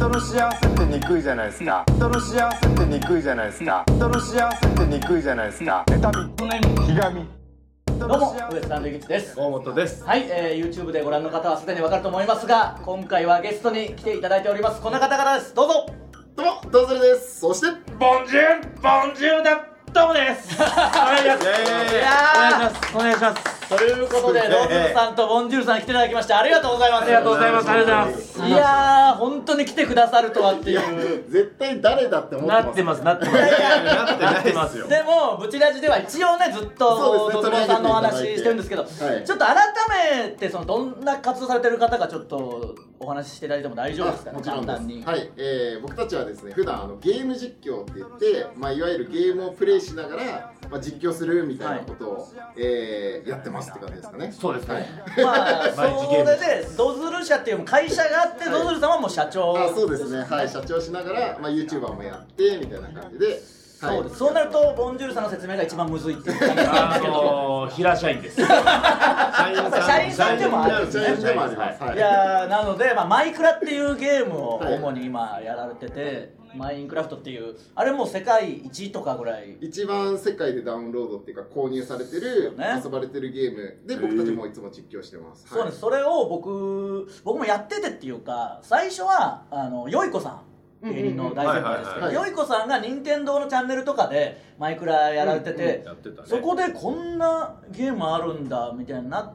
人の幸せってにくいじゃないですか。人の幸せってにくいじゃないですか。人の幸せってにくいじゃないですか。妬み、ひがみ。 どうも、ウエストランド井口です。 大本です。 はい、YouTube でご覧の方はすでにわかると思いますが、今回はゲストに来ていただいております。この方々です。どうぞ。 どうも、どうぞです。そして、 ボンジュール、ボンジュールだ、どうもです。お願いします。お願いします。 ということで、ロズルさんとボンジュールさん来ていただきましてありがとうございます。 ありがとうございます。ありがとうございます。 いやー、本当に来てくださるとはっていう。 絶対誰だって思ってます。 なってます。なってますよ。 でも、ブチラジでは一応ね、ずっとロズルさんのお話してるんですけど、ちょっと改めて、どんな活動されてる方かちょっとお話ししていただいても大丈夫ですかね。 もちろんです。 簡単に。 はい、僕たちはですね、普段ゲーム実況って言って、いわゆるゲームをプレイしながら、実況するみたいなことを、やってますって感じですかね。 そうですね。 まあ、それでドズル社っていう会社があって、ドズルさんはもう社長。 そうですね。はい、社長しながら、YouTuber もやってみたいな感じで。 そうです。そうなるとボンジュールさんの説明が一番むずいっていう感じなんですけど。 平社員です。 社員さんでもあるんですね。 社員でもあります。 いやなので、マイクラっていうゲームを主に今やられてて、マインクラフトっていうあれもう世界一とかぐらい一番世界でダウンロードっていうか購入されてる、遊ばれてるゲームで僕たちもいつも実況してます。 そうです。それを僕もやっててっていうか、最初はよいこさん、芸人の大先輩ですけど、よいこさんが任天堂のチャンネルとかでマイクラやられてて、そこでこんなゲームあるんだみたいになって、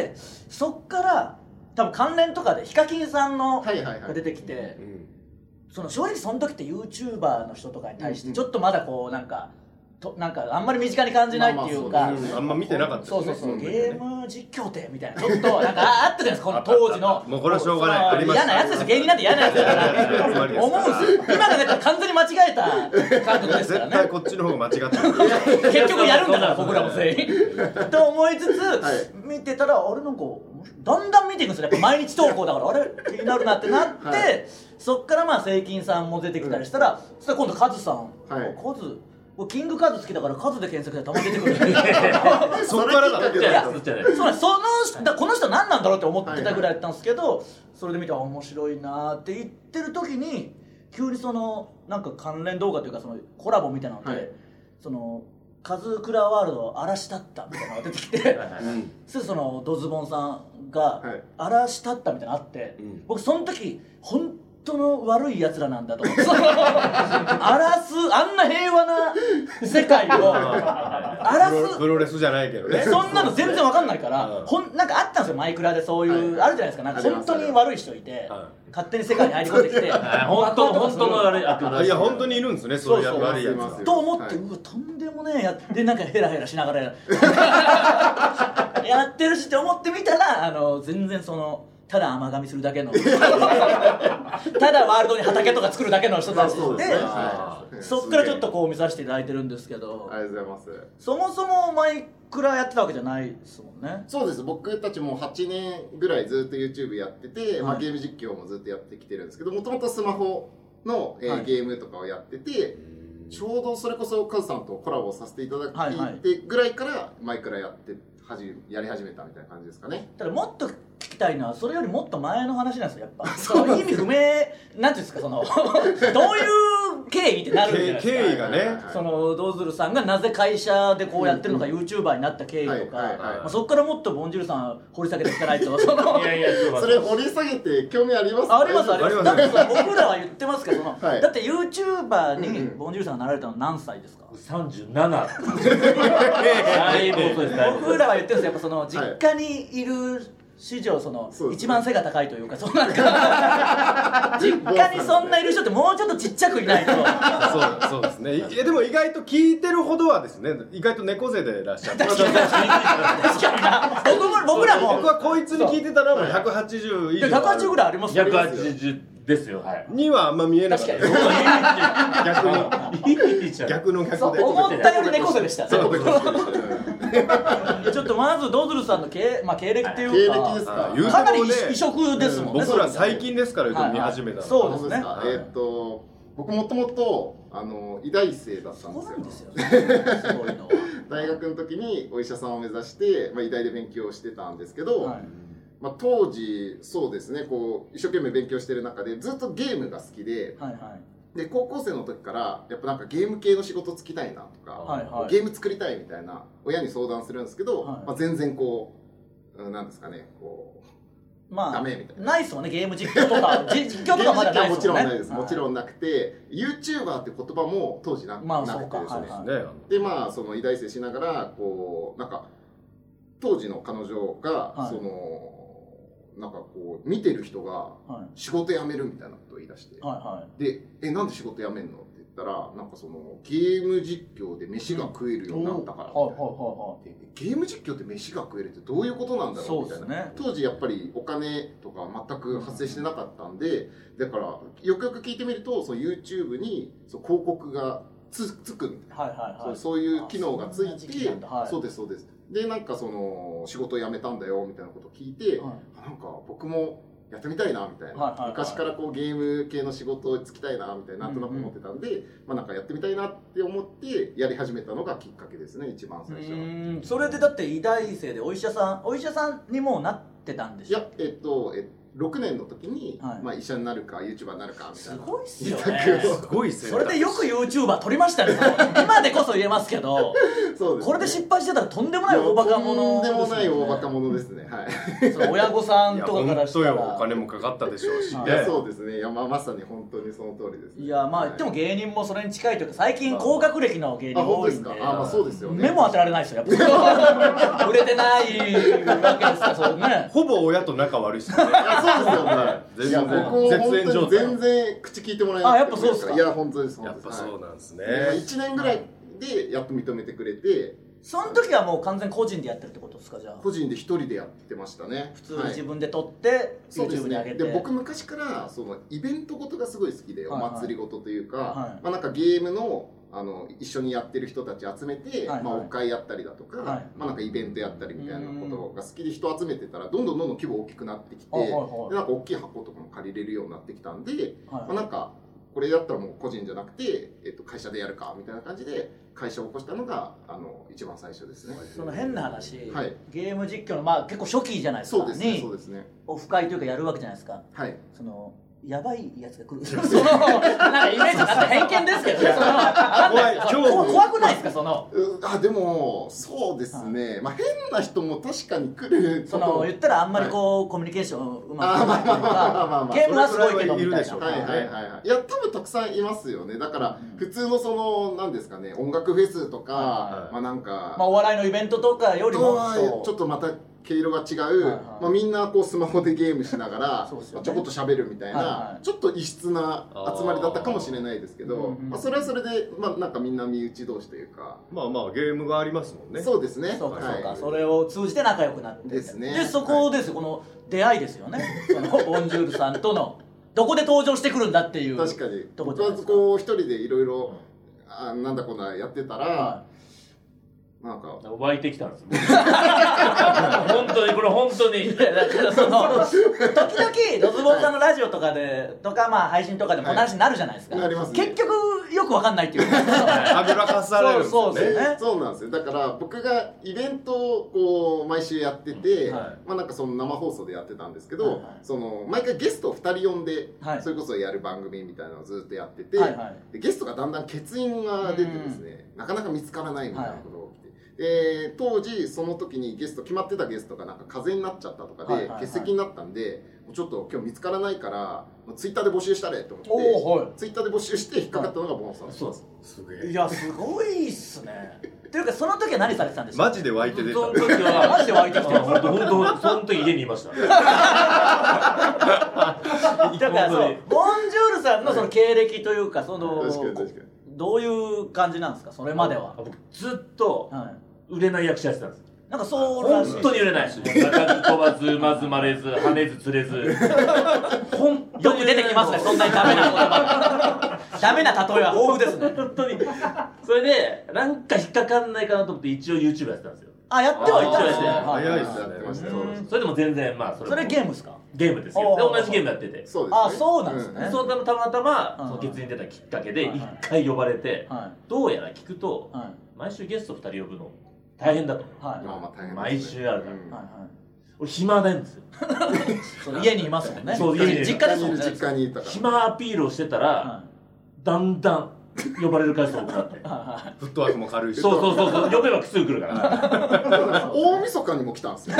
そっから多分関連とかでヒカキンさんのが出てきて、正直その時って YouTuber の人とかに対してちょっとまだこうなんかあんまり身近に感じないっていうか、 あんま見てなかったですね。 そうゲーム実況ってみたいな、ちょっとなんかあったじゃないですか、この当時の。 もうこれはしょうがない。 嫌なやつですよ、芸人なんて嫌なやつだから思うんですよ。今がね完全に間違えた感覚ですからね。 絶対こっちの方が間違ってる。 結局やるんだから僕らも全員と思いつつ見てたら、あれなんかだんだん見ていくんですよ。やっぱ毎日投稿だから、あれ気になるなってなって、そっからセイキンさんも出てきたりしたら、そしたら今度カズさん、キングカズ好きだからカズで検索でたまに出てくる。 そっからだって。 この人何なんだろうって思ってたぐらいだったんですけど、それで見て面白いなって言ってる時に急になんか関連動画というかコラボみたいなので、カズクラワールド荒らしたったみたいなのが出てきて、すぐドズボンさんが荒らしたったみたいなのあって、僕その時本当の悪い奴らなんだと思って、荒らすあんな平和な世界を荒らすプロレスじゃないけどね、 そんなの全然わかんないから、なんかあったんですよ、マイクラでそういうあるじゃないですか。なんか本当に悪い人いて勝手に世界に入り込んできて、 本当の悪い悪、いや本当にいるんですね、そういう悪いやつと思って、うわとんでもねえやって、なんかヘラヘラしながらやってるしって思ってみたら、全然ただ甘噛みするだけのただワールドに畑とか作るだけの人たちで、そっからちょっと見させていただいてるんですけど。 ありがとうございます。 そもそもマイクラやってたわけじゃないですもんね。 そうです。僕たちも8年ぐらいずっと YouTube やってて、ゲーム実況もずっとやってきてるんですけど、もともとスマホのゲームとかをやってて、ちょうどそれこそカズさんとコラボさせていただいてぐらいからマイクラやり始めたみたいな感じですかね。 ただもっと聞きたいのは、それよりもっと前の話なんですよ、やっぱ。意味不明なんていうんですか、どういう経緯ってなるんじゃないですか。 経緯がね、 ドズルさんがなぜ会社でこうやってるのか、YouTuber になった経緯とか、そこからもっとボンジュールさん掘り下げていかないと。 いやいや、それ掘り下げて興味あります？ ありますあります。だって僕らは言ってますけど、だって YouTuber にボンジュールさんがなられたの何歳ですか ？37。 僕らは言ってるんですよ。やっぱ実家にいる史上一番背が高いというか、なんか実家にそんないる人ってもうちょっとちっちゃくいないと。 そうですね。でも意外と聞いてるほどはですね、意外と猫背でいらっしゃる。確かにな。僕らも僕はこいつに聞いてたらもう180以上。 180ぐらいありますよ。 180ですよ。にはあんま見えなかった。逆の逆で。 思ったより猫背でした。ちょっとまずドズルさんの経歴っていうか、かなり異色ですもんね。 僕ら最近ですから見始めたの。 そうですね。 僕もともと医大生だったんですよ。大学の時にお医者さんを目指して医大で勉強してたんですけど、 まあ、当時そうですねこう一生懸命勉強してる中でずっとゲームが好きで、 はいはい、 で高校生の時からやっぱなんかゲーム系の仕事つきたいなとか、 はいはい、 ゲーム作りたいみたいな親に相談するんですけど、 はい、 まあ、全然こう、なんですかねこう、 まあ、 ダメみたいなないっすもんねゲーム実況とか実況とかまだないっすもんね。 もちろんないです、 はい、 もちろんなくて YouTuber って言葉も当時なくてですね、でまあその医大生しながらこうなんか当時の彼女が、はい、そのなんかこう見てる人が仕事辞めるみたいなことを言い出して、はいはい、でなんで仕事辞めんのって言ったらなんかそのゲーム実況で飯が食えるようになったからみたいな、ゲーム実況で飯が食えるってどういうことなんだろうみたいな、ね、当時やっぱりお金とか全く発生してなかったんで、だからよくよく聞いてみるとその YouTube にそう広告がつくみたいな、はいはいはい、そういう機能がついて、はい、そうですそうです。でなんかその仕事を辞めたんだよみたいなことを聞いて、はい、なんか僕もやってみたいなみたいな、はいはいはい、昔からこうゲーム系の仕事をつきたいなみたいななんとなく思ってたんで、まあなんかやってみたいなって思ってやり始めたのがきっかけですね一番最初は。 それでだって医大生でお医者さんにもなってたんでしょ。 いや6年の時に、はい、まあ医者になるか YouTuber になるかみたいな。 すごいっすよね。 すごいっすよ。 それでよく YouTuber 取りましたね。今でこそ言えますけどそうです、ね、これで失敗してたらとんでもない大バカ者ですね。 とんでもない大バカ者ですね。はい。 その親御さんとかからしたらお金もかかったでしょうし、 いやそうですね。いやまさに本当にその通りです、ね。 いやまあ言っても芸人もそれに近いというか最近高学歴の芸人多いんで。 まあそうですよね。 目も当てられないですよ。やっぱ売れてないわけですからそれね。 ほぼ親と仲悪いですよね。 そうですよね。いや僕も本当に全然口聞いてもらえない。 やっぱそうですか。 いや本当です。 やっぱそうなんですね。 1年ぐらいでやっと認めてくれて、 その時はもう完全個人でやってるってことですか。じゃあ個人で一人でやってましたね。 普通に自分で撮って YouTube に上げて。 で僕昔からそのイベントごとがすごい好きで、お祭りごとというか、まあなんかゲームの一緒にやってる人たち集めて、まあオフ会やったりだとか、まあなんかイベントやったりみたいなことが好きで人集めてたらどんどん規模大きくなってきて、でなんか大きい箱とかも借りれるようになってきたんで、まあなんかこれやったらもう個人じゃなくて、会社でやるかみたいな感じで会社を起こしたのが一番最初ですね。 その変な話、はい、ゲーム実況のまあ結構初期じゃないですか。 そうですね、そうですね。 オフ会というかやるわけじゃないですか。 はい。 そのやばいやつが来る。なんかイメージなんて偏見ですけど、怖くないですかその。 でもそうですね。まあ変な人も確かに来る。 その言ったらあんまりこうコミュニケーションうまくないというか、ゲームはすごいけどみたいな。 はいはいはい。いや多分たくさんいますよね。だから普通のそのなんですかね、音楽フェスとかまあなんか、 まあお笑いのイベントとかよりもちょっとまた毛色が違う、まあ、みんなこうスマホでゲームしながらちょこっと喋るみたいな、ちょっと異質な集まりだったかもしれないですけど、まあ、それはそれで、まあ、なんかみんな身内同士というか、 まあまあゲームがありますもんね。 そうですね。 そうかそうか、それを通じて仲良くなってですね。 でそこですよ、この出会いですよね。そのボンジュールさんとのどこで登場してくるんだっていう。 確かに僕はこう一人でいろいろなんだこんなやってたら、なんか湧いてきたんですよ。本当にこれ本当に。 だからその時々ドズボンさんのラジオとかでとかまあ配信とかでも話になるじゃないですか。 なりますね。 結局よくわかんないっていう。 はぐらかされるんですよね。 そうなんですよ。だから僕がイベントをこう毎週やってて、まあなんかその生放送でやってたんですけど、その毎回ゲストを2人呼んでそれこそやる番組みたいなのをずっとやってて、でゲストがだんだん欠員が出てですね、なかなか見つからないみたいなことが起きて。当時その時にゲスト決まってたゲストがなんか風邪になっちゃったとかで欠席になったんで、ちょっと今日見つからないからツイッターで募集したれと思ってツイッターで募集して引っかかったのがボンさんです。 そうです。すげえ。 いやすごいっすね。というかその時は何されてたんですか。 マジで湧いて出た。 その時はマジで湧いてきてる。 本当その時家にいました。 だからそうボンジュールさんのその経歴というかそのどういう感じなんですかそれまでは。 僕ずっと売れない役者やってたんです。 なんかそうらしい。 本当に売れない。鳴かず飛ばず、まずまれず、跳ねず釣れず。本当によく出てきますね、そんなにダメな言葉。ダメな例えは豊富ですね。 本当に。それで、なんか引っかかんないかなと思って一応 YouTube やってたんですよ。 やってはいたんですね。 早いですね。 それでも全然、まあそれゲームですか。 ゲームですよ。で、同じゲームやってて。 そうですね。 そうなんですね。 そのたまたま、その決意に出たきっかけで、一回呼ばれて、どうやら聞くと、毎週ゲスト2人呼ぶの。大変だと。毎週あるから。 俺暇なんですよ。 そう家にいますもんね。 そう家に実家ですもんね。 実家にいたから暇アピールをしてたら、だんだん呼ばれる回数が多くなって。 フットワークも軽いし。 そう呼べばすぐ来るから。 大晦日にも来たんですよ。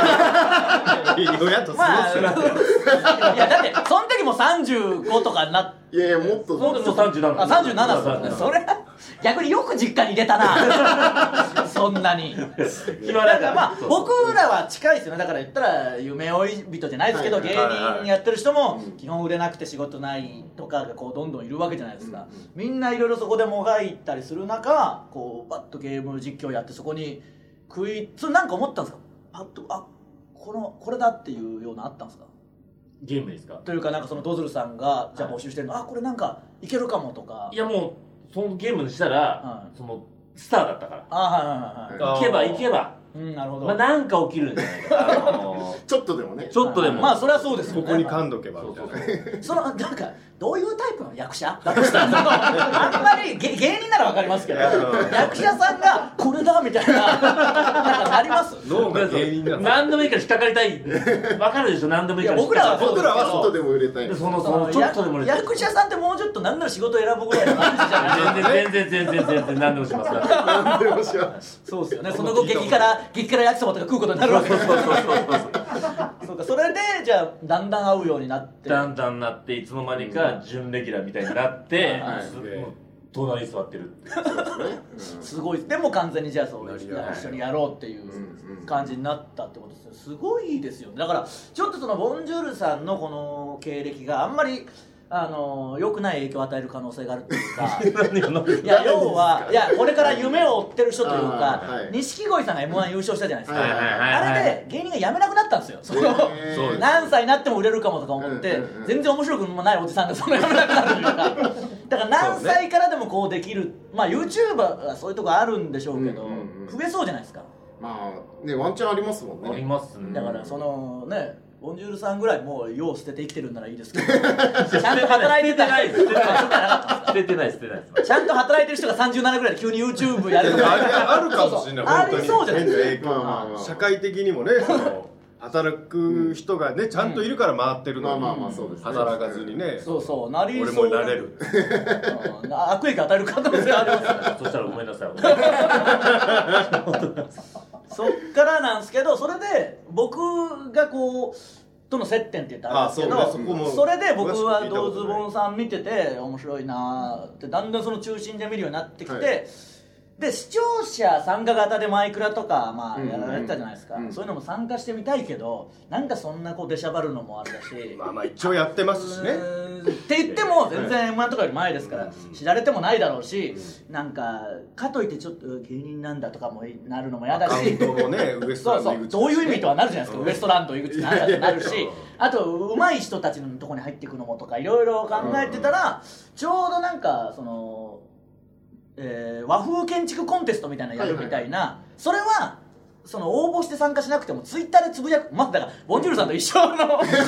親とまあいやだってその時も35とかになって。 いやもっとそうですよ37。 あ、37ですもんね。それ逆によく実家に入れたな。そんなに。 暇だからまあ僕らは近いですよね。だから言ったら夢追い人じゃないですけど、芸人やってる人も基本売れなくて仕事ないとかがこうどんどんいるわけじゃないですか。みんないろいろそこでもがいたりする中、こうバッとゲーム実況やってそこになんか思ったんですか。パッとこれだっていうようなあったんですか。 ゲームですか。 というかなんかそのドズルさんがじゃあ募集してるの、これなんかいけるかもとか。 いやもうそのゲームにしたら、そのスターだったから。行けば。 なるほど。 まあなんか起きるんじゃないかな。 ちょっとでもね。 ちょっとでも。 まあそれはそうですよね。 ここに噛んどけばみたいな。 そのなんかどういうタイプの役者だとしたらあんまり芸人ならわかりますけど、役者さんがこれだみたいななんかなります。 脳が芸人だ。 何でもいいから引っかかりたい。わかるでしょ。何でもいいから。 僕らはちょっとでも売れたい。 ちょっとでも売れたい。 役者さんってもうちょっと何なら仕事選ぶぐらいの感じじゃない。 全然何でもしますから。 何でもします。 そうですよね。その後激辛焼きそばとか食うことになるわけです。そうか、それでじゃあだんだん会うようになって。 だんだんなっていつの間にか準レギュラーみたいになって隣に座ってる。 すごい。でも完全にじゃあそう一緒にやろうっていう感じになったってことですよ。すごいですよね。だからちょっとそのボンジュールさんのこの経歴があんまり良くない影響を与える可能性があるっていうかいや要はこれから夢を追ってる人というか錦鯉さんが M1 優勝したじゃないですか。あれで芸人が辞めなくなったんですよ。何歳になっても売れるかもとか思って全然面白くもないおじさんがその辞めなくなるというかだから何歳からでもこうできる、まあ YouTuber はそういうとこあるんでしょうけど増えそうじゃないですか。 まあねワンチャンありますもんね。 ありますね。 だからそのねボンジュールさんぐらいもう世を捨てて生きてるんならいいですけどちゃんと働いてた捨ててないちゃんと働いてる人が37ぐらいで急に YouTube やるとかあるかもしれない。 ありそうじゃないですか。社会的にもね働く人がねちゃんといるから回ってるのに働かずにねそうなりそう。 俺もなれる悪影響与える可能性ありますそしたらごめんなさいそっからなんですけど、それで僕がこうとの接点って言ったらあれですけど、それで僕はドズボンさん見てて面白いなーってだんだんその中心で見るようになってきて、で視聴者参加型でマイクラとかまあやられてたじゃないですか。そういうのも参加してみたいけどなんかそんなこう出しゃばるのもあれだしまあ一応やってますしねって言っても全然 M1 とかより前ですから知られてもないだろうし、なんかかといってちょっと芸人なんだとかもなるのも嫌だし、 アカウントもねウエストランド井口どういう意味とはなるじゃないですか。ウエストランド井口なんだってなるし、あと上手い人たちのとこに入っていくのもとかいろいろ考えてたらちょうどなんかその和風建築コンテストみたいなのやるみたいな、それはその応募して参加しなくてもツイッターでつぶやく、まあだからボンジュールさんと一緒の一緒で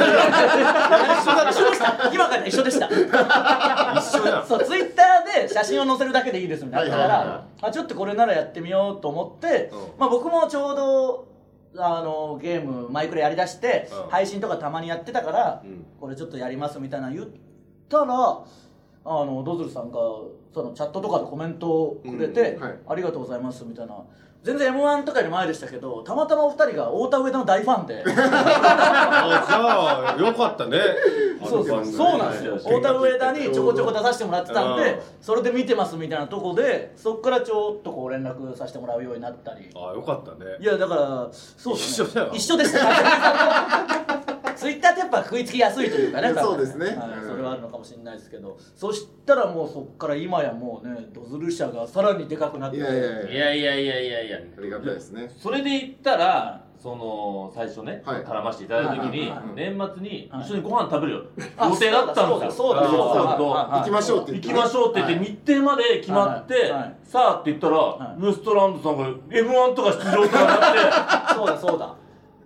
した今から一緒でした一緒だそうツイッターで写真を載せるだけでいいですみたいなだからちょっとこれならやってみようと思って、まあ僕もちょうどゲームマイクラやりだして配信とかたまにやってたからこれちょっとやりますみたいな言ったらドズルさんがそのチャットとかでコメントをくれて、ありがとうございますみたいな。全然 M1 とかより前でしたけどたまたまお二人が太田上田の大ファンでじゃあよかったね。 そうなんですよ。太田上田にちょこちょこ出させてもらってたんでそれで見てますみたいなとこでそっからちょっとこう連絡させてもらうようになったり。 よかったね。 いやだからそうですね一緒でしたツイッターってやっぱ食いつきやすいというかねそうですね、 それはあるのかもしれないですけど、そしたらもうそっから今やもうねドズル社がさらにでかくなっていやありがたいですね。 それで言ったらその最初ね絡ませていただいた時に年末に一緒にご飯食べるよ予定だったんですよ。 行きましょうって言って日程まで決まってさあって言ったらウエストランドさんが M1 とか出場とかなってそうだ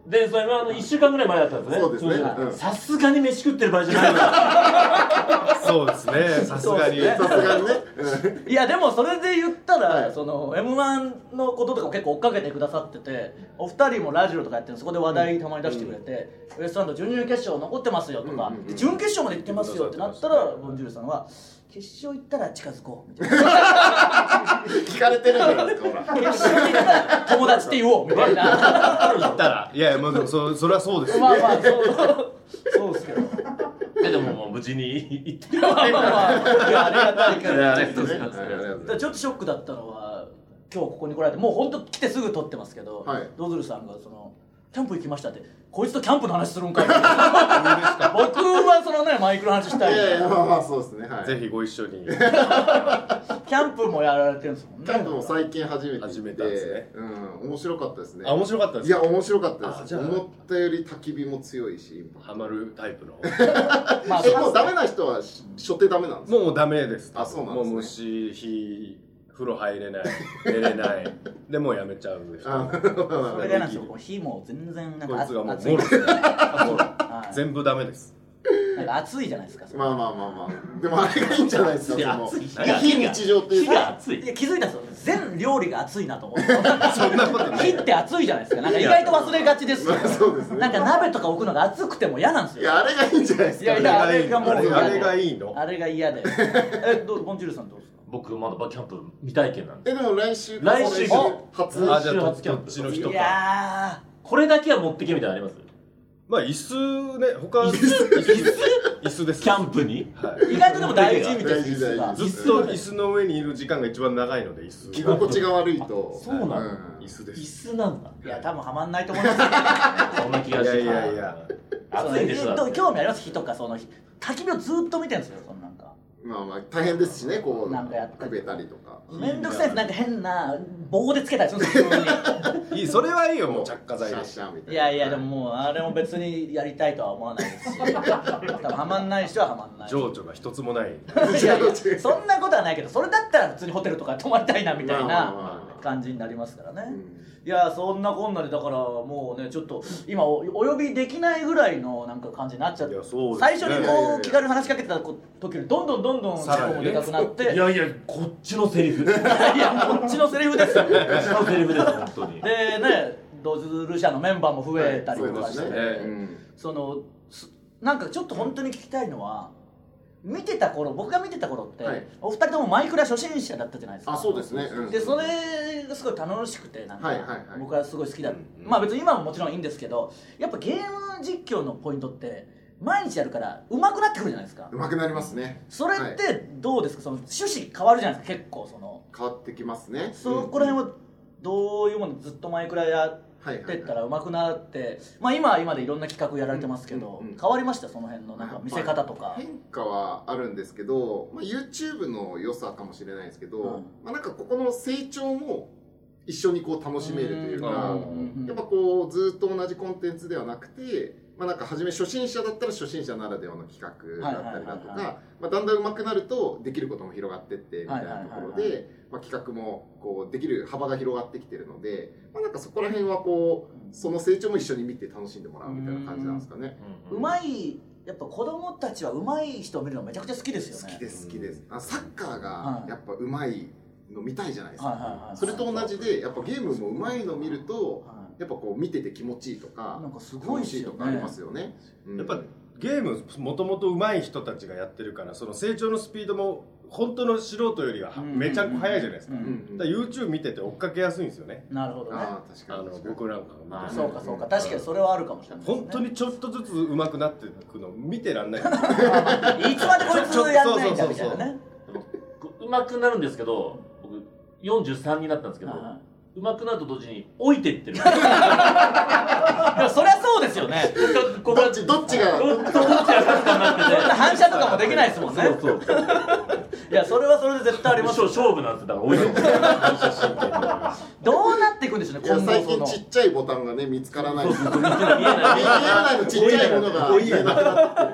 でそれは1週間ぐらい前だったんですね。 そうですね。 さすがに飯食ってる場合じゃないの。 そうですね、さすがにさすがにね。 いやでもそれで言ったら、その M1 のこととか結構追っかけてくださってて、お二人もラジオとかやってるんで、そこで話題たまに出してくれて、ウエストランド準々決勝残ってますよとか、準決勝まで行ってますよってなったら、ボンジュールさんは決勝行ったら近づこうみたいな。 聞かれてるじゃないですか、ほら。 決勝行ったら友達って言おうみたいな。 言ったら、いやまあでもそれはそうですよ。 まあまあそうですけど。 でももう無事に行ってる。 まあまあいやありがたいけど。 ありがとうございます。 ちょっとショックだったのは、今日ここに来られて、もう本当来てすぐ撮ってますけど、ドズルさんがそのキャンプ行きましたって、こいつとキャンプの話するんかい。僕はそのねマイクの話したい。 いやいや、まあそうですね。 ぜひご一緒に。 キャンプもやられてるんですもんね。 キャンプも最近初めて始めたんですね。 面白かったですね。 あ、面白かったです。 いや面白かったです。思ったより焚き火も強いし、 ハマるタイプの。 もうダメな人は初手ダメなんですか？ もうダメです。 あ、そうなんですね。 もう虫、火、風呂入れない、寝れない、でもうやめちゃうでしょ。 それがなんですよ。火も全然なんかこいつがもう熱いですね。 全部ダメです。 なんか暑いじゃないですか。 まあでもあれがいいんじゃないですか。非日常っていうか。熱い。 いや気づいたんですよ。全料理が熱いなと思って。 そんなことない。 火って熱いじゃないですか。なんか意外と忘れがちですよ。 そうですね。 なんか鍋とか置くのが熱くても嫌なんですよ。 いやあれがいいんじゃないですか。 いやあれがもうあれがいいの。 あれが嫌で。ボンジュールさんどうですか？ 僕まだキャンプ未体験なんで。 でも来週初。 あ、じゃあどっちの人か。 いやこれだけは持ってけみたいなのあります？ まあ椅子ね、他椅子です。 キャンプに？ 意外とでも大事みたいな。 ずっと椅子の上にいる時間が一番長いので椅子。 居心地が悪いと。 そうなの？ 椅子です。 椅子なんだ。 いや多分ハマんないと思います。 そんな気がして。 いや。 暑いでしょ。 興味あります？火とかその焚き火をずっと見てるんですよ。そのなんか。 まあ大変ですしね、こうなんかやってくべたりとか。 めんどくさいです。なんか変な棒でつけたりするんですよ。 いい、それはいいよ、もう着火剤で。 いやいやでももうあれも別にやりたいとは思わないですし、多分ハマんない人はハマんない。 情緒が一つもない。 いやそんなことはないけど、それだったら普通にホテルとか泊まりたいなみたいな感じになりますからね。いやそんなこんなでだからもうねちょっと今お呼びできないぐらいのなんか感じになっちゃって、最初にこう気軽に話しかけてた時よりどんどんシャコもでかくなって、 いやこっちのセリフ。 いやこっちのセリフですよ。こっちのセリフです本当に。 でねドズル社のメンバーも増えたりとかして、そのなんかちょっと本当に聞きたいのは。僕が見てた頃って、お二人ともマイクラ初心者だったじゃないですか。 あ、そうですね。 でそれがすごい楽しくて、なんか僕はすごい好きだ。まあ別に今ももちろんいいんですけど、やっぱゲーム実況のポイントって毎日やるから上手くなってくるじゃないですか。 上手くなりますね。 それってどうですか？その趣旨変わるじゃないですか。結構その変わってきますね。 そこら辺はどういうもの、ずっとマイクラやってったら上手くなって、まあ今は今でいろんな企画やられてますけど、変わりました？その辺のなんか見せ方とか。 変化はあるんですけど、まあ YouTube の良さかもしれないですけど、まあなんかここの成長も一緒にこう楽しめるというか、やっぱこうずっと同じコンテンツではなくて、まあなんか初め初心者だったら初心者ならではの企画だったりだとか、まあだんだん上手くなるとできることも広がってってみたいなところで、まあ企画もこうできる幅が広がってきてるので、まあなんかそこら辺はこうその成長も一緒に見て楽しんでもらうみたいな感じなんですかね。 やっぱ子供たちは上手い人を見るのめちゃくちゃ好きですよね。 好きです。サッカーがやっぱ上手いの見たいじゃないですか。それと同じでやっぱゲームも上手いの見るとやっぱこう見てて気持ちいいとか楽しいとかありますよね。 やっぱゲームもともと上手い人たちがやってるから、その成長のスピードも本当の素人よりはめちゃくちゃ速いじゃないですか。だから YouTube 見てて追っかけやすいんですよね。 なるほどね。 僕なんかがそうかそうか、確かにそれはあるかもしれない。 本当にちょっとずつ上手くなっていくの見てらんない。いつまでこいつやんないんだみたいなね。 上手くなるんですけど、僕43になったんですけど、上手くなると同時に老いていってる。いやそりゃそうですよね。 どっちが反射とかもできないですもんね。いやそれはそれで絶対ありますよ。 勝負なんてだから老いてる。 どうなっていくんでしょうね。 最近ちっちゃいボタンがね見つからない。見えないのちっちゃいものが見えなくなってる。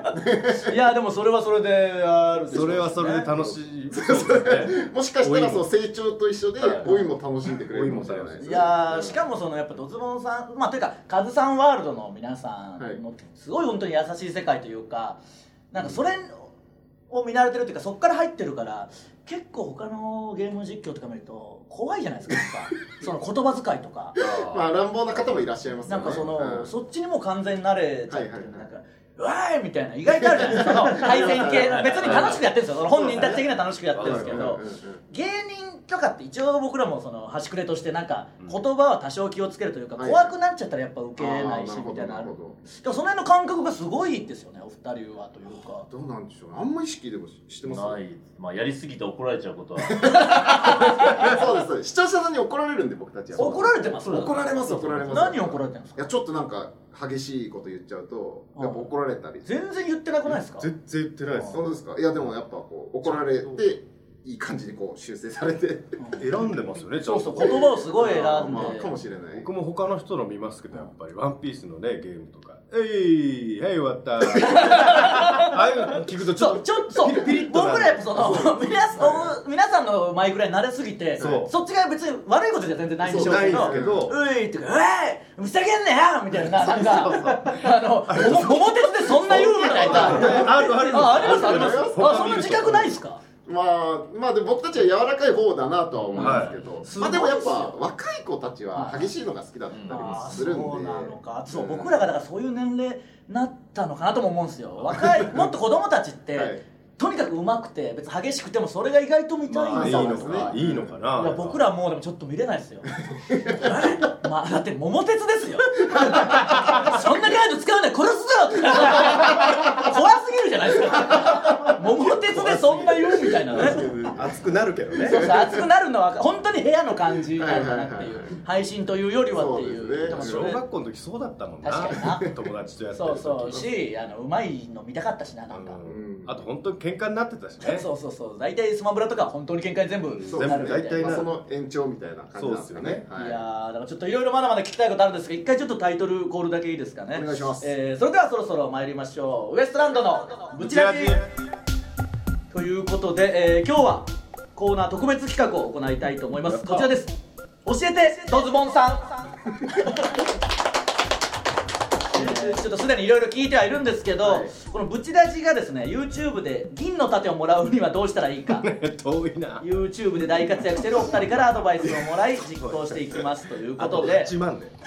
いやでもそれはそれであるでしょうね。 それはそれで楽しい。 もしかしたらそう成長と一緒で老いも楽しんでくれるかもしれないですね。 いやしかもそのやっぱドツボンさん、まあというかカズさんワールドの皆さんのすごい本当に優しい世界というか、なんかそれを見慣れてるというか、そこから入ってるから結構他のゲーム実況とか見ると怖いじゃないですか。その言葉遣いとかまあ乱暴な方もいらっしゃいますよね。 なんかその、そっちにも完全に慣れちゃってるんで、なんかうわーいみたいな意外とあるじゃないですか。その対戦系別に楽しくやってるんですよ。その本人たち的には楽しくやってるんですけど、芸人とかって一応僕らもその端くれとしてなんか言葉は多少気をつけるというか、怖くなっちゃったらやっぱ受けないしみたいなある。でもその辺の感覚がすごいですよね、お二人はというか。 どうなんでしょう。あんま意識でもしてます？ ない。まあやりすぎて怒られちゃうことは。 そうです。視聴者さんに怒られるんで僕たちは。 怒られてます？ 怒られます。怒られます。 何怒られてるんですか？ いやちょっとなんか激しいこと言っちゃうとやっぱ怒られたり。 全然言ってなくないですか？ 全然言ってないです。 そうですか。いやでもやっぱこう怒られていい感じにこう修正されて選んでますよね。 そうそう、言葉をすごい選んで。 まあかもしれない。 僕も他の人の見ますけど、やっぱりワンピースのねゲームとか「はい終わった」ああいうの聞くとちょっとピリッと僕らやっぱその皆さんの前ぐらい慣れすぎて、そっちが別に悪いことじゃ全然ないんでしょうけど「うい」とか「うえいふざけんなよ」みたいな、なんか桃鉄でそんな言うみたいな。ありますあります。そんな自覚ないですか？ まあでも僕たちは柔らかい方だなとは思うんですけど、まあでもやっぱ若い子たちは激しいのが好きだったりもするんで。 そうなのか。そう、僕らがだからそういう年齢になったのかなとも思うんですよ。若いもっと子供たちってとにかく上手くて別に激しくてもそれが意外と見たいんですよ。 いいのかな。 いや僕らもうでもちょっと見れないですよ。まあだって桃鉄ですよ。そんなカード使うなら殺すぞとか怖すぎるじゃないですか。桃鉄でそんな言うみたいなね。 熱くなるけどね。 そうそう、熱くなるのは本当に部屋の感じなのかなっていう。配信というよりはっていう。 小学校の時そうだったもんな。 確かにな。 友達とやってそうそうし、うまいの見たかったしな、なんか。 あと本当に喧嘩になってたしね。 そうそうそう。大体スマブラとか本当に喧嘩に全部なるみたいな。 その延長みたいな感じなんですよね。 いやだからちょっといろいろまだまだ聞きたいことあるんですが、一回ちょっとタイトルコールだけいいですかね。 お願いします。 それではそろそろ参りましょう。ウエストランドのブチラジということで、今日はコーナー特別企画を行いたいと思います。こちらです。教えてドズボンさん。ちょっとすでにいろいろ聞いてはいるんですけど、このブチラジがですね YouTube で銀の盾をもらうにはどうしたらいいか遠いな。 YouTube で大活躍しているお二人からアドバイスをもらい実行していきますということで、 1万で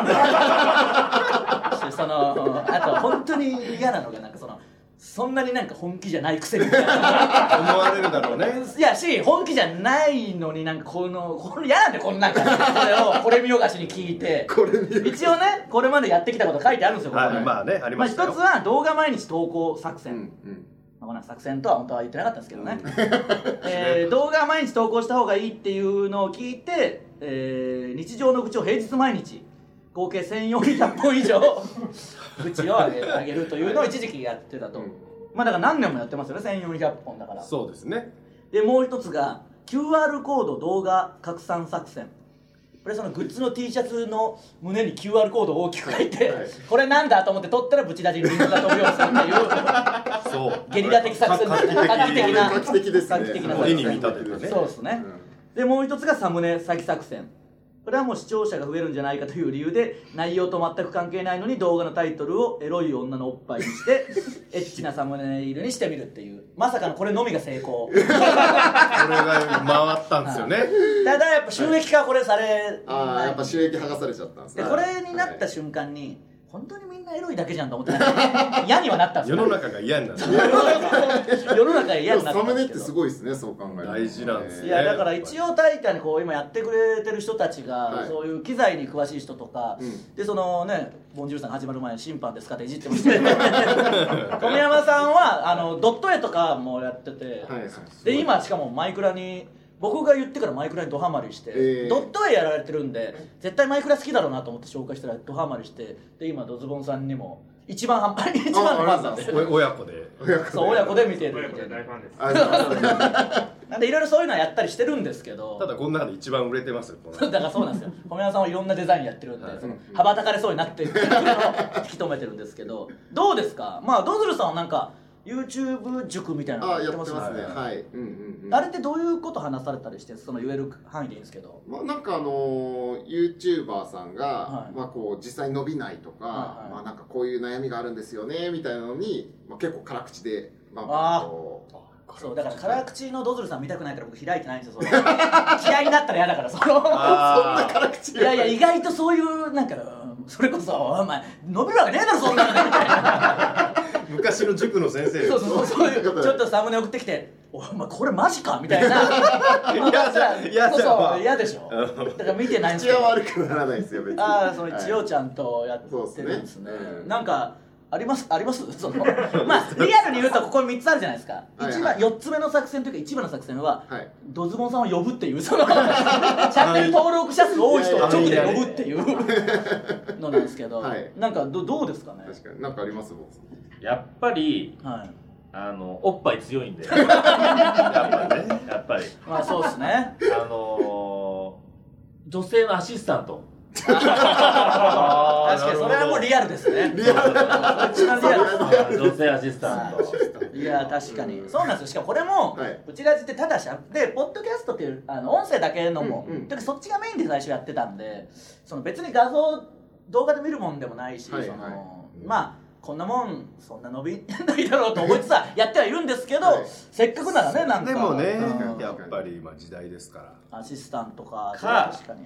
あと本当に嫌なのがなんかそんなになんか本気じゃないくせにみたいな思われるだろうね。 いやし本気じゃないのになんかこれ嫌なんでこんなんかこれ見よがしに聞いて一応ねこれまでやってきたこと書いてあるんですよ。 まあねありましたよ。 一つは動画毎日投稿作戦。作戦とは本当は言ってなかったんですけどね。動画毎日投稿した方がいいっていうのを聞いて、日常の愚痴を平日毎日合計1400本以上愚痴をあげるというのを一時期やってたと。まあだから何年もやってますよね、1400本だから。 そうですね。 でもう一つが QR コード動画拡散作戦。これそのグッズの T シャツの胸に QR コードを大きく書いて、これなんだと思って撮ったらブチラジにリンクが飛ぶようにするっていうゲリラ的作戦ですね。画期的な画期的ですね。 絵に見立ててね。 そうですね。でもう一つがサムネ先作戦。これはもう視聴者が増えるんじゃないかという理由で内容と全く関係ないのに動画のタイトルをエロい女のおっぱいにしてエッチなサムネイルにしてみるっていう、まさかのこれのみが成功。これが回ったんですよね。 ただやっぱ収益化これされやっぱ収益剥がされちゃったんですね。 でこれになった瞬間に本当にみんなエロいだけじゃんと思って嫌にはなったんですよ。 世の中が嫌になる。 世の中が嫌になった。 サムネってすごいですね、そう考えると。 大事なんですね。 いやだから一応タイタンに今やってくれてる人たちが、そういう機材に詳しい人とか、でそのねボンジュールさんが始まる前に審判ですかっていじってましたけど富山さんはドット絵とかもやってて、で今しかもマイクラに僕が言ってからマイクラにドハマりして、ドット絵やられてるんで絶対マイクラ好きだろうなと思って紹介したらドハマりして、で今ドズボンさんにも一番のファンなんで親子でそう親子で見てる親子で大ファンです。 なんでいろいろそういうのはやったりしてるんですけど、 ただこの中で一番売れてますよだからそうなんですよ。米山さんはいろんなデザインやってるんで、羽ばたかれそうになってるっていうのを引き止めてるんですけど、どうですか？まあドズルさんはなんか YouTube 塾みたいなのやってますね。はい。 あれってどういうこと話されたりして、その言える範囲でいいんですけど。 なんかYouTuber さんが、まあこう実際に伸びないとか、まあなんかこういう悩みがあるんですよねみたいなのに、まあ結構辛口でそうだから辛口のドズルさん見たくないから僕開いてないんですよ。気合いになったら嫌だからそんな辛口。 いや意外とそういうなんかそれこそお前伸びるわけねえだろそんなのみたいな。 昔の塾の先生そういうちょっとサムネ送ってきて「お前これマジか?」みたいな嫌でしょ。だから見てないんですけど口が悪くならないですよ別に。 それ千代ちゃんとやってるんですね。なんかありますそのまあリアルに言うとここ3つあるじゃないですか。4つ目の作戦というか一番の作戦はドズボンさんを呼ぶっていう、そのチャンネル登録者数多い人を直で呼ぶっていうのなんですけど、なんかどうですかね。 確かになんかあります僕。 やっぱりおっぱい強いんでやっぱりまあそうですね。 女性のアシスタント確かにそれはもうリアルですね。リアル一番リアル。 女性アシスタント。 いや確かにそうなんですよ。しかもこれもうちらじってただでポッドキャストっていう音声だけのもてかそっちがメインで最初やってたんで、その別に動画で見るもんでもないし、そのまあこんなもんそんな伸びないだろうと思ってさやってはいるんですけど、せっかくならねなんかでもねやっぱり今時代ですからアシスタントか確かに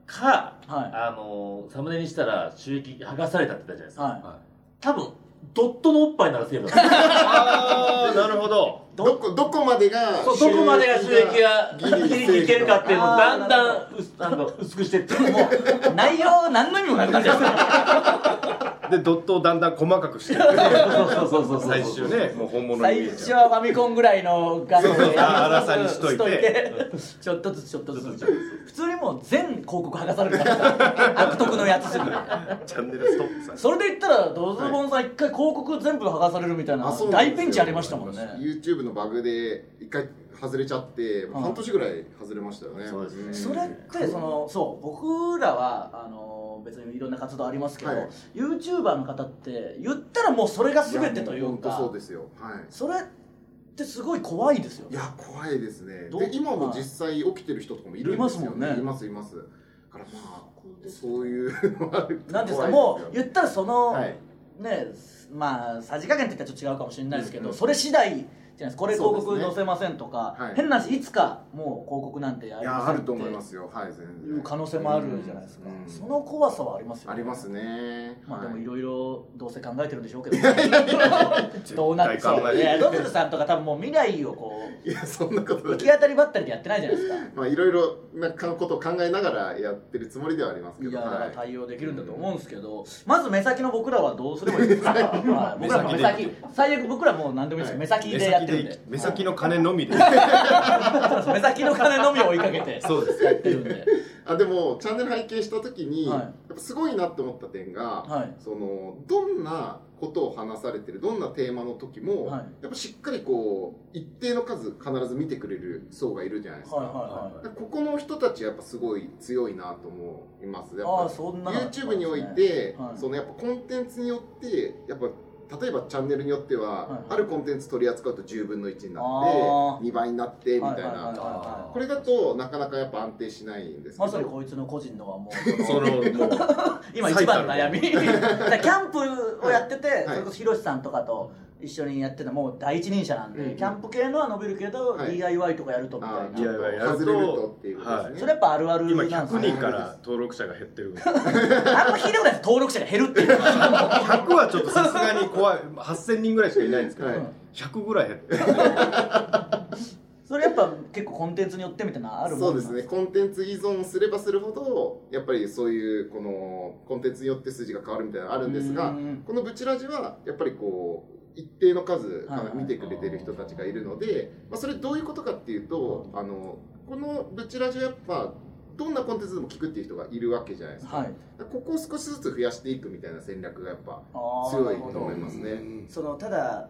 サムネにしたら収益剥がされたって言ったじゃないですか。多分ドットのおっぱいならセーフだ。 ああなるほど。 どこまでが収益がギリいけるかっていうのをだんだん薄くしてってもう内容何の意味もなくなっちゃう。 でドットをだんだん細かくしてそう最終ねもう本物に最初はファミコンぐらいの画像で粗さにしといてちょっとずつ普通にもう全広告剥がされるから悪徳のやつすぎてチャンネルストップさそれで言ったらドズボンさん一回広告全部剥がされるみたいな大ピンチありましたもんね。 YouTube のバグで一回外れちゃって半年ぐらい外れましたよね。 それってそう僕らは別にいろんな活動ありますけど、YouTuber の方って言ったらもうそれが全てというか、 そうですよ。 それってすごい怖いですよ。 いや怖いですね。で今も実際起きてる人とかもいるんですよね。いますだからまあそういうのある。 なんですかもう言ったらそのねまあさじ加減って言ったらちょっと違うかもしれないですけど、それ次第じゃないですか。これ広告載せませんとか、変な話いつかもう広告なんてやりませんってあると思いますよ。はい全然いう可能性もあるじゃないですか。その怖さはありますよね。 ありますね。 まあでもいろいろどうせ考えてるんでしょうけどどうなってそうドズルさんとか多分もう未来をこういやそんなこと行き当たりばったりでやってないじゃないですか。 まあいろいろなことを考えながらやってるつもりではありますけど、 いやだから対応できるんだと思うんですけど、まず目先の僕らはどうすればいいですか。僕らも目先最悪僕らもう何でもいいですけど目先でやってるんで、 目先の金のみで目先の金のみを追いかけてそうですやってるんででもチャンネル拝見した時に、やっぱすごいなって思った点が、そのどんなことを話されてるどんなテーマの時も、やっぱしっかりこう一定の数必ず見てくれる層がいるじゃないですか。ここの人たちやっぱすごい強いなと思います。やっぱ YouTube において、そのやっぱコンテンツによってやっぱ例えばチャンネルによっては、あるコンテンツ取り扱うと10分の1になって2倍になってみたいな、これだとなかなかやっぱ安定しないんですけど、 まさにこいつの個人のはもう今一番の悩みキャンプをやってて、それこそヒロシさんとかと一緒にやってたもう第一人者なんで、キャンプ系のは伸びるけど DIY とかやるとみたいな DIY やると外れるとっていうことですね。 それやっぱあるある今なんです 100人から登録者が減ってるあんま聞いたことないです。登録者が減るっていう100 はちょっとさすがに怖い。8000人ぐらいしかいないんですけど、100ぐらい減ってるそれやっぱ結構コンテンツによってみたいなあるもん。 そうですね。コンテンツ依存すればするほどやっぱりそういうこのコンテンツによって数字が変わるみたいなのあるんですが、このブチラジはやっぱりこう一定の数見てくれてる人たちがいるので、それどういうことかっていうと、このブチラジはやっぱどんなコンテンツでも聞くっていう人がいるわけじゃないですか。ここを少しずつ増やしていくみたいな戦略がやっぱ強いと思いますね。 ただ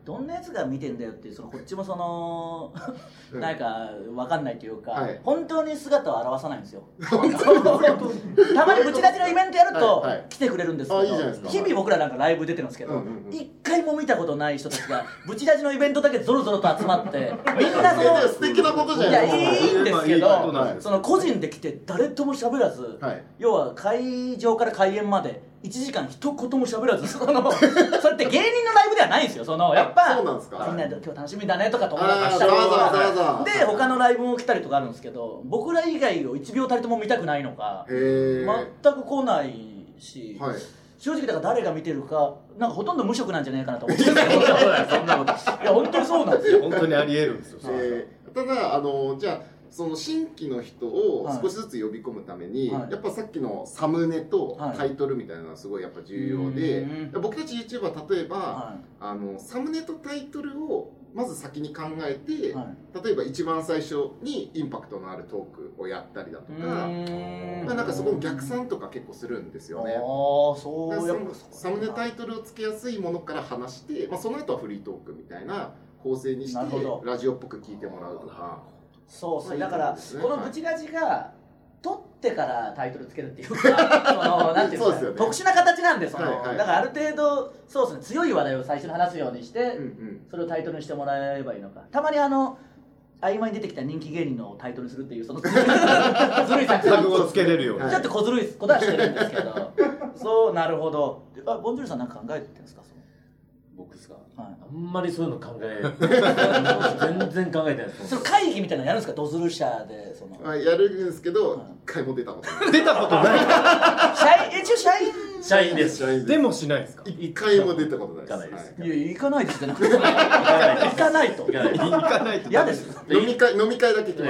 どんなやつが見てんだよっていう、そのこっちもそのなんか分かんないというか、本当に姿を現さないんですよ。たまにブチラジのイベントやると来てくれるんですけど、日々僕らなんかライブ出てるんですけど、一回も見たことない人たちがブチラジのイベントだけゾロゾロと集まって、みんなその素敵なことじゃないですか。いやいいんですけど、その個人で来て誰とも喋らず、要は会場から開演まで1時間一言も喋らず、それって芸人のライブではないんですよ。そのやっぱみんなで今日楽しみだねとか友達としたりとかで他のライブも来たりとかあるんですけど、僕ら以外を1秒たりとも見たくないのか全く来ないし、正直だから誰が見てるかなんかほとんど無職なんじゃないかなと思ってるんですけど、そんなこといや本当にそうなんですよ。 本当にありえるんですよ。 ただじゃあその新規の人を少しずつ呼び込むために、やっぱさっきのサムネとタイトルみたいなのはすごいやっぱ重要で、僕たち YouTuber 例えば、サムネとタイトルをまず先に考えて、例えば一番最初にインパクトのあるトークをやったりだとか、なんかそこの逆算とか結構するんですよね。サムネタイトルをつけやすいものから話して、その後はフリートークみたいな構成にしてラジオっぽく聞いてもらうとか。 そうそう、だからこのブチラジが撮ってからタイトルつけるっていうか、なんていうか特殊な形なんで、だからある程度そうですね、強い話題を最初に話すようにしてそれをタイトルにしてもらえばいいのか。たまに合間に出てきた人気芸人のタイトルにするっていうそのずるい作戦をつけれるようにちょっと小ずるいことはしてるんですけど、そう、なるほど。ボンジュールさんなんか考えてるんですか？ 僕ですか、あんまりそういうの考え全然考えてないです。 その会議みたいなのやるんですか？ドズル社でやるんですけど、一回も出たことない。 出たことない。 一応社員です。 でもしないですか？ 一回も出たことないです。 いや、行かないですってなくて、行かないと嫌です。 飲み会だけ行きます。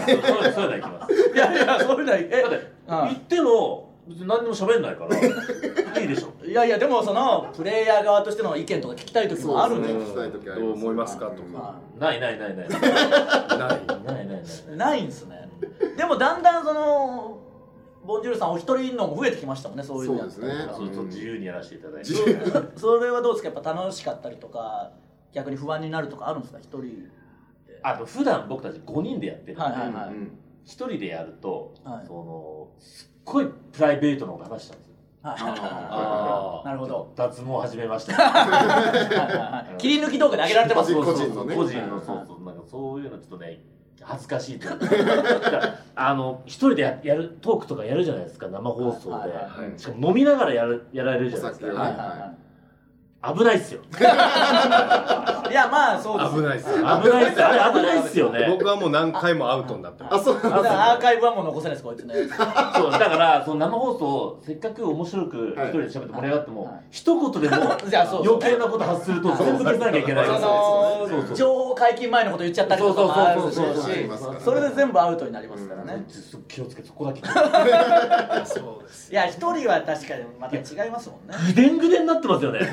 そういうの行きます。 いやそういうの行っても別に何にも喋んないからいいでしょ。 いやでもそのプレイヤー側としての意見とか聞きたい時もあるんで、 どう思いますかとか。 ないんですね。でもだんだんそのボンジュールさんお一人のも増えてきましたもんね。そういうのやつね。 そう自由にやらせていただいて。 それはどうですか？やっぱ楽しかったりとか逆に不安になるとかあるんですか？一人で。 普段僕たち5人でやってるんで、一人でやるとすっごいプライベートなこと話したんですよ。 なるほど。 脱毛始めました。 切り抜き動画で上げられてます。 個人のなんかそういうのちょっとね恥ずかしいというか、一人でやるトークとかやるじゃないですか、生放送で。しかも飲みながらやられるじゃないですか。危ないっすよ。 いやそうです。 危ないっす。 あれ危ないっすよね。 僕はもう何回もアウトになってます。 アーカイブはもう残せないです、こいつね。 そうだからその生放送せっかく面白く一人で喋って盛り上がっても一言でも余計なこと発すると全部消さなきゃいけない。 情報解禁前のこと言っちゃったりとかもあるし、それで全部アウトになりますからね。 気をつけて、そこだけ。 そうです。いや一人は確かにまた違いますもんね。 ぐでんぐでんになってますよね。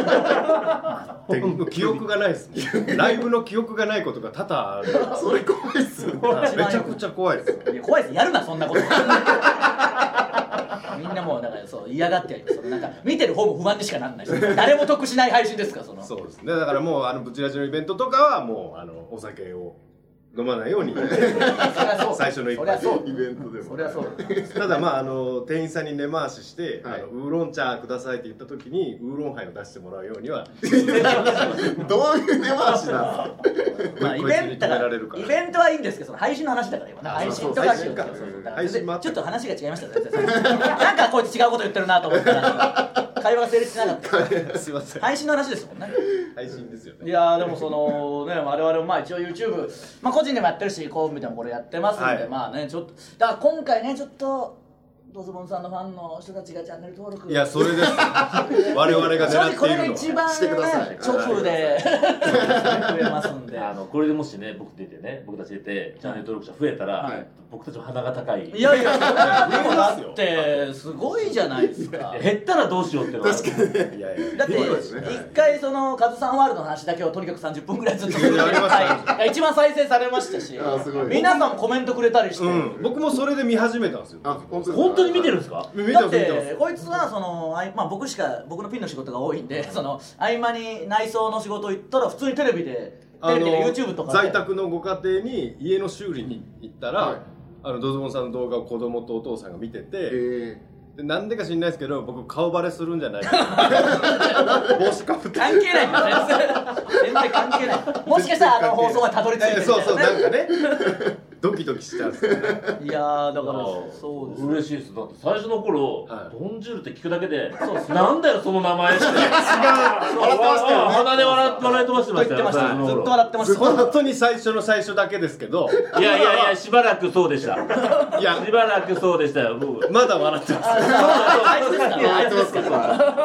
記憶がないですね。ライブの記憶がないことが多々ある。 それ怖いっすよね。 めちゃくちゃ怖いです。 いや怖いです。やるなそんなこと。みんなもうだから嫌がってやります。なんか見てる方も不安にしかならないし、誰も得しない配信ですから。 そうですね。だからもうブチラジのイベントとかはもうお酒を飲まないように最初の一杯イベントでも。 そりゃそう。 ただ店員さんに根回ししてウーロン茶くださいって言った時にウーロンハイを出してもらうようには。 どういう根回しなんですか？ イベントはいいんですけど、配信の話だから今配信とかちょっと話が違いましたね。なんかこいつ違うこと言ってるなと思ったら会話が成立しなかった。 すいません。 配信の話ですもんね。 配信ですよね。 いやでも我々も一応 YouTube 個人でもやってるし、コンビでもこれやってますんで、ちょっとだから今回ねちょっとドズボンさんのファンの人たちがチャンネル登録、 いやそれです。我々が狙っているのはこれが一番直で増えますんで、 これでもしね僕たち出てチャンネル登録者増えたら僕たちも鼻が高い。 いやだってすごいじゃないですか。 減ったらどうしようっていうのは確かに。 だって一回カズさんワールドの話だけをとにかく30分ぐらいずっと一番再生されましたし、皆さんコメントくれたりして、 僕もそれで見始めたんですよ。 本当当に見てるんですか？ だってこいつはその、まあ、僕のピンの仕事が多いんで、その合間に内装の仕事行ったら普通にテレビでYouTube とか在宅のご家庭に家の修理に行ったら、ドズボンさんの動画を子供とお父さんが見てて、でなんでか知んないですけど僕顔バレするんじゃないか帽子かぶって関係ないんだ全然関係ない。もしかしたら放送がたどり着いてるみたいな、ね、 そうなんかねドキドキしちゃうんですよね。 いやーだからそうです、ね、 嬉しいです。だって最初の頃、ボンジュールって聞くだけで、 そうなんだよその名前って。違う。 笑ってましたよね。 鼻で笑い飛ばしてましたよ。 ずっと笑ってました。 本当に最初だけですけど。 いやしばらくそうでした。いやしばらくそうでしたよ。 まだ笑ってます。 あいつですから。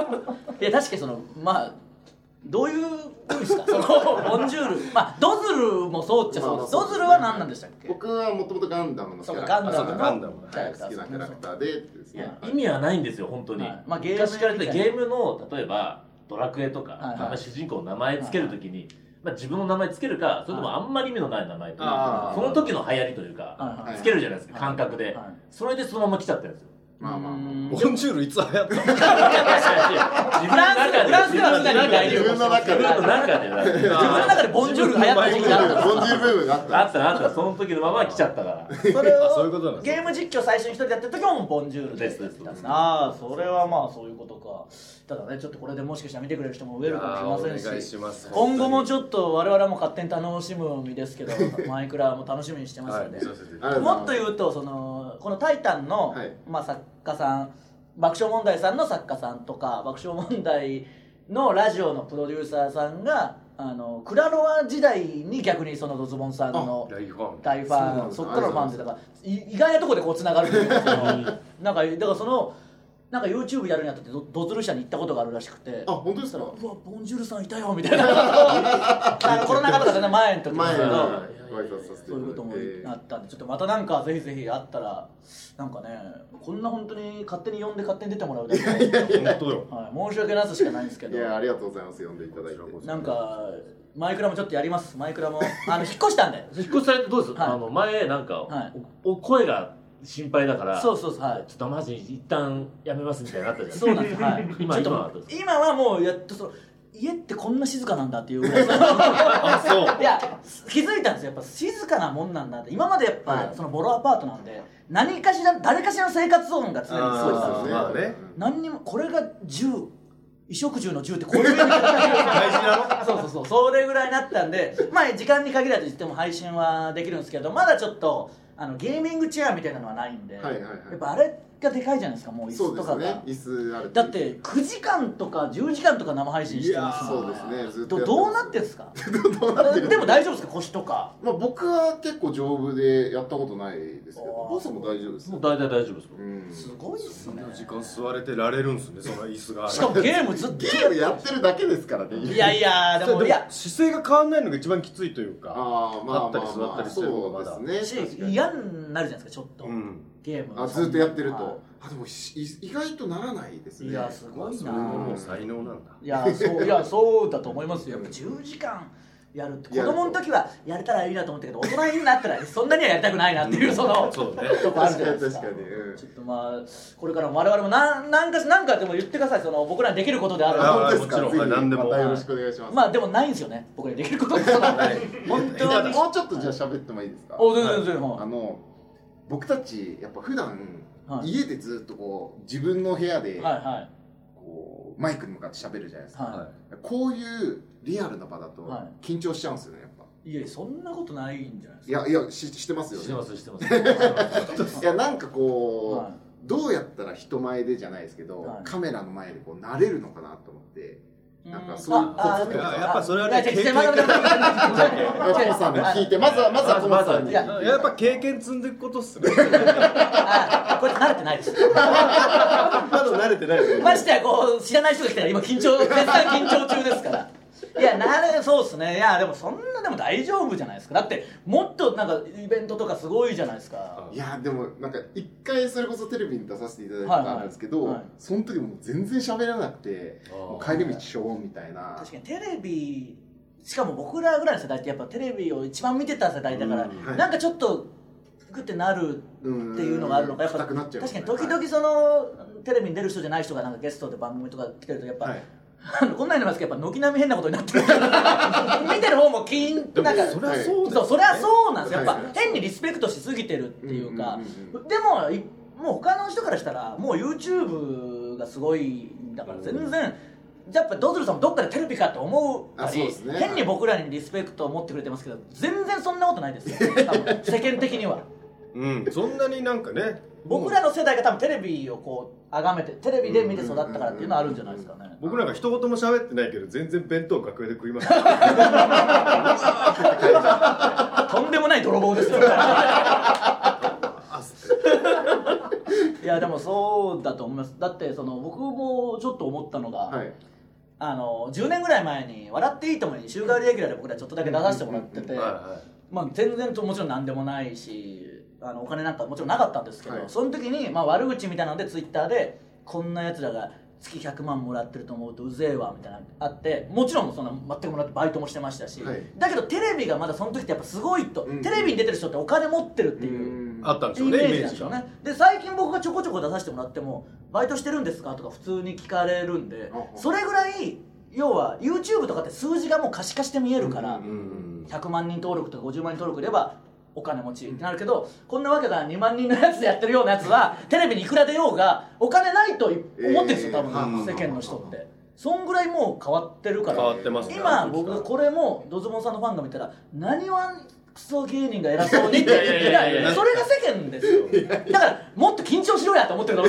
いや確かにそのまあどういうことですかそのボンジュール、まあドズルもそうっちゃそうです。ドズルは何なんでしたっけ？ 僕はもともとガンダムのキャラクター、 好きなキ好ャラクターでですね。 意味はないんですよ本当に。 まあ昔からゲームの例えばドラクエとか主人公の名前つけるときに。まあ自分の名前つけるかそれともあんまり意味のない名前というかその時の流行りというかつけるじゃないですか感覚でそれでそのまま来ちゃってるんですよ。 まあまあボンジュールいつ流行ったの？ フランスではみんなに大丈夫。 自分の中でボンジュール流行った時期があった。 ボンジュールブームがあったその時のまま来ちゃったから。 それをそういうことなんです。 ゲーム実況最初に一人でやってる時もボンジュールで。ああそれはまあそういうことか。ただねちょっとこれでもしかしたら見てくれる人も増えるかもしれませんし、今後もちょっと我々も勝手に楽しむ身ですけどマイクラも楽しみにしてますので、もっと言うとそのこのタイタンのまあ作家さん爆笑問題さんの作家さんとか爆笑問題のラジオのプロデューサーさんがクラロワ時代に逆にそのドズボンさんの大ファンそっからのファンでだから意外なところでこうつながるというかなんかだからそのなんか YouTube やるにあたってドズル社に行ったことがあるらしくて、 あ本当ですか？ うわボンジュールさんいたよみたいなコロナ禍とか全然前の時ですけどそういうこともあったんでちょっとまたなんかぜひぜひあったらなんかねこんな本当に勝手に呼んで勝手に出てもらうだけで本当よ、 申し訳なさしかないんですけどいやありがとうございます呼んでいただいてなんかマイクラもちょっとやりますマイクラも引っ越したんで引っ越しされてどうです？前なんかお声が心配だからそうはいちょっとマジ一旦やめますみたいなのあったじゃん。 そうなんですはい今はもうやっとその家ってこんな静かなんだっていうぐらいあそういや気づいたんですよやっぱ静かなもんなんだって今までやっぱそのボロアパートなんで何かしら誰かしらの生活音が常にすごいですよね。何にもこれが銃衣食住の銃ってこういう意味大事なのそうそれぐらいになったんでまあ時間に限らず言っても配信はできるんですけどまだちょっとゲーミングチェアみたいなのはないんで、やっぱあれがでかいじゃないですかもう椅子とかが、 ね、椅子あるだって9時間とか10時間とか生配信してますそうですねずっとどうなってんすかでも大丈夫ですか腰とか？ まあ僕は結構丈夫でやったことないですけどボスも大丈夫ですもう大体大丈夫ですすごいっすね時間座れてられるんすねその椅子がしかもゲームずっとゲームやってるだけですからねいやでも姿勢が変わんないのが一番きついというかあったり座ったりしてるのがまだ嫌になるじゃないですかちょっとゲームずっとやってるとでも意外とならないですね。 いやすごいな。それもう才能なんだ。 いやそうだと思いますよ。やっぱ10時間やるって子供の時はやれたらいいなと思ったけど大人になったらそんなにはやりたくないなっていうそのとこあるじゃないですか。ちょっとまあこれからも我々もなんかでも言ってくださいその僕らにできることであるの。 もちろん何でもよろしくお願いします。 まあでもないんですよね僕らにできることって本当にもうちょっとじゃあ喋ってもいいですか？ 全然僕たちやっぱ普段家でずっとこう自分の部屋でこうマイクに向かって喋るじゃないですか、こういうリアルな場だと緊張しちゃうんですよねやっぱ。 いやそんなことないんじゃないですか？ いやしてますよね。 してますいやなんかこうどうやったら人前でじゃないですけどカメラの前でこう慣れるのかなと思ってなんかそういうコツとかやっぱそれはね経験コモさんに聞いてまずはコモさんにやっぱ経験積んでいくことっすね。 これ慣れてないですまだ慣れてないですましてやこう知らない人が来たら今絶賛緊張中ですからいやそうっすねいやでもそんなでも大丈夫じゃないですかだってもっとなんかイベントとかすごいじゃないですか。 いやでもなんか一回それこそテレビに出させていただいたことあるんですけどその時も全然喋らなくてもう帰り道しょぼんみたいな。 確かにテレビしかも僕らぐらいの世代ってやっぱテレビを一番見てた世代だからなんかちょっとグってなるっていうのがあるのか、やっぱ確かに時々そのテレビに出る人じゃない人がなんかゲストで番組とか来てるとやっぱ、こんなになりますけどやっぱ軒並み変なことになってる見てる方もなんかそりゃそうそう、そりゃそうなんですよ。やっぱ変にリスペクトしすぎてるっていうか、でももう他の人からしたらもう YouTube がすごいんだから全然やっぱドズルさんもどっかでテレビかって思うたり、変に僕らにリスペクトを持ってくれてますけど全然そんなことないですよ多分世間的には。 そんなになんかね、 僕らの世代が多分テレビをこう崇めてテレビで見て育ったからっていうのはあるんじゃないですかね。 僕なんか一言も喋ってないけど全然弁当楽屋で食いますとんでもない泥棒ですよいやでもそうだと思います。だってその僕もちょっと思ったのが、10年ぐらい前に「笑っていいとも」に週替わりレギュラーで僕らちょっとだけ出させてもらってて、まあ全然もちろん何でもないしお金なんかもちろんなかったんですけど、その時にまあ悪口みたいなのでツイッターでこんなやつらが月100万もらってると思うとうぜえわみたいなのがあって、もちろんその全くもらってバイトもしてましたし、だけどテレビがまだその時ってやっぱすごいと、テレビに出てる人ってお金持ってるっていうあったんでしょうね、 イメージなんでしょうね。で最近僕がちょこちょこ出させてもらってもバイトしてるんですかとか普通に聞かれるんで、それぐらい要は YouTube とかって数字がもう可視化して見えるから、100万人登録とか50万人登録いればお金持ちってなるけど、こんなわけが2万人のやつでやってるようなやつはテレビにいくら出ようがお金ないと思ってるんですよ多分、世間の人って。そんぐらいもう変わってるから、 変わってますね。 今僕これもドズボンさんのファンが見たら何はクソ芸人が偉そうにって言ってないそれが世間ですよ。だからもっと緊張しろやと思ってるの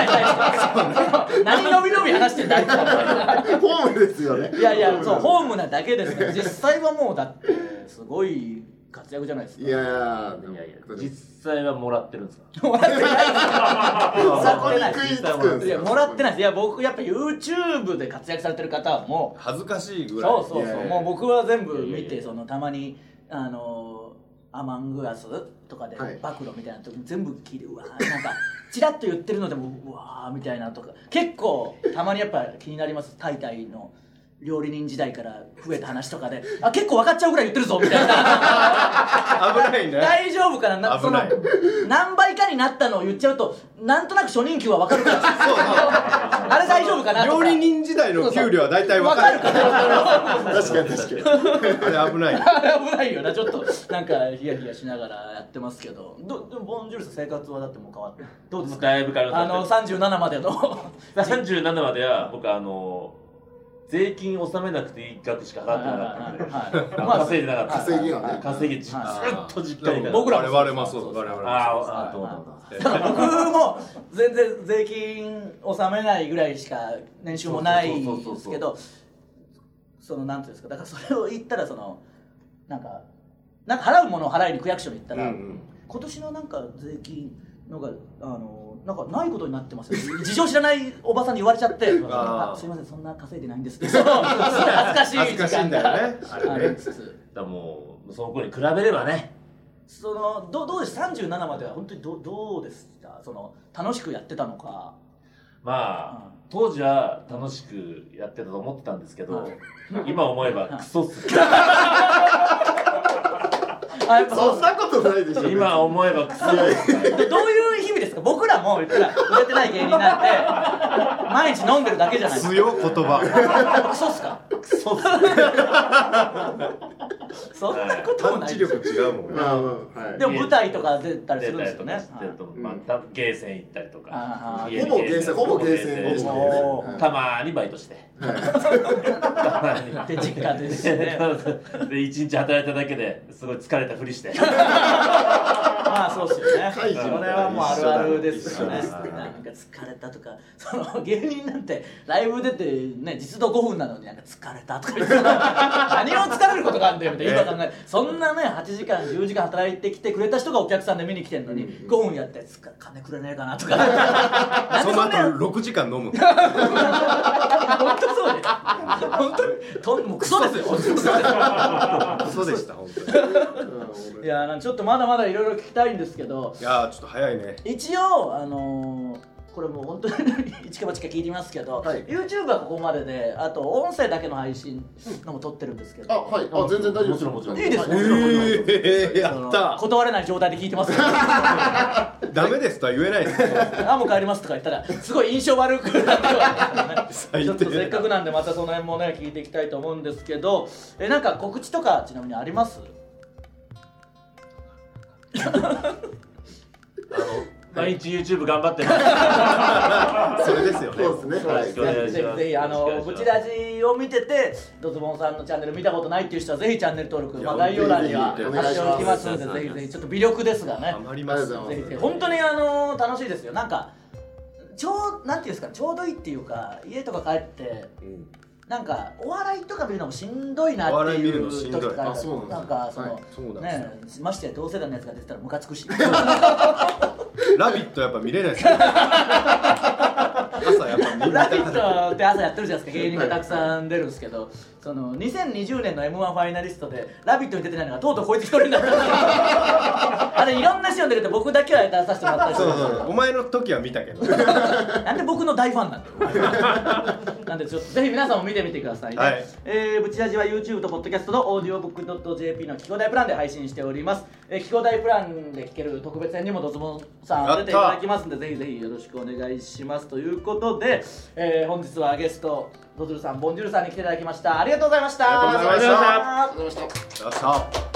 何のびのび話してんだホームですよね。 いやいや、そうホームなだけですから実際はもうだってすごい活躍じゃないですか。 いやいや実際はもらってるんですか？ もらってないそこに食いつくんですよ。 もらってないです。いや僕やっぱ YouTube で活躍されてる方はもう恥ずかしいぐらい。 そうもう僕は全部見て、そのたまにアマングアスとかで暴露みたいな時に全部聞いて、うわーなんかチラッと言ってるのでもうわーみたいなとか結構たまにやっぱ気になります。タイタイの料理人時代から増えた話とかで結構分かっちゃうぐらい言ってるぞみたいな危ないね。 大丈夫かな、その何倍かになったのを言っちゃうとなんとなく初任給は分かるからあれ大丈夫かなとか、 料理人時代の給料は大体分かるから確かにあれ危ないあれ危ないよな。ちょっとなんかヒヤヒヤしながらやってますけど、でもボンジュールス生活はだってもう変わってどうですか？ だいぶ変わりました。 37までの 37までは僕税金納めなくていい額しか払ってなかったんで、稼いでなかった。 稼ぎはね、 稼ぎずっと実家に。 僕らも我々もそう。我々 も僕も全然税金納めないぐらいしか年収もないんですけど、そのなんていうんですか、だからそれを言ったらそのなんか払うものを払いに区役所に行ったら、今年のなんか税金のがなんかないことになってますよ事情知らないおばさんに言われちゃってすいませんそんな稼いでないんですけど恥ずかしいんだよねあれつだもうその頃に比べればね、 そのどうです37までは本当にどうでしたその楽しくやってたのか。 まあ当時は楽しくやってたと思ってたんですけど、今思えばクソっすそんなことないでしょ。 今思えばクソです。 どういう日々ですか？僕らも言ったら売れてない芸人なんて毎日飲んでるだけじゃないですか。 強言葉。 クソっすか？クソっす。そんなこともない。 パンチ力違うもんね。 でも舞台とか出たりするんですよね。 ゲーセン行ったりとか。 ほぼゲーセンでしたね。 たまにバイトして。 で実家でしてね。 で一日働いただけですごい疲れたふりして。 まあそうですよね。それはもうあるあるですよね。なんか疲れたとか、その芸人なんてライブ出てね実働5分なのになんか疲れたとか言って何を疲れることがあるんだよみたいな今考えそんなね8時間10時間働いてきてくれた人がお客さんで見に来てんのに5分やって金くれねえかなとか。 その後6時間飲む。 本当そうです。本当にもうクソですよ。クソでした本当に。 いやちょっとまだまだいろいろ聞きたいんですけど。 いやちょっと早いね。 一応これもう本当に一か八か聞いてますけど、 はい YouTube はここまでで、あと音声だけの配信のも撮ってるんですけど、 はい、全然大丈夫です。 もちろんいいですね、 やった断れない状態で聞いてますよダメですとは言えないですもう帰りますとか言ったらすごい印象悪くなってますねちょっとせっかくなんでまたその辺もね聞いていきたいと思うんですけど、なんか告知とかちなみにあります？ 毎日 YouTube 頑張ってますそれですよね。 そうですね。はい。 よろしくお願いしぜます。 ひブチラジを見ててドズボンさんのチャンネル見たことないっていう人はぜひチャンネル登録、概要欄にはぜひ貼っておきますので、ぜひぜひちょっと微力ですがね、 ハマります。 ぜひぜひ本当に楽しいですよ。なんかなんていうんですか、ちょうどいいっていうか、家とか帰ってなんかお笑いとか見るのもしんどいなっていう時とか、なんかね、ましてや同世代のやつが出てたらムカつくしラビットやっぱ見れないですよ朝やっぱ見ラビットって朝やってるじゃないですか、芸人がたくさん出るんですけど、その2020年の M1 ファイナリストでラビットに出てないのがとうとうこいつ一人になったあれいろんな人出てて僕だけは出させてもらったりするんですけど、 お前の時は見たけどなんで僕の大ファンなんだよなんでちょっとぜひ皆さんも見てみてくださいね、 はいブチラジは YouTube と Podcast の audiobook.jp の聞こ大プランで配信しております。聞こ大プランで聞ける特別編にもドズボンさん出ていただきますんで、ぜひぜひよろしくお願いしますということで、本日はゲストドズルさん、ボンジュールさんに来ていただきました。ありがとうございました。 ありがとうございましたありがとうございました。 よっしゃ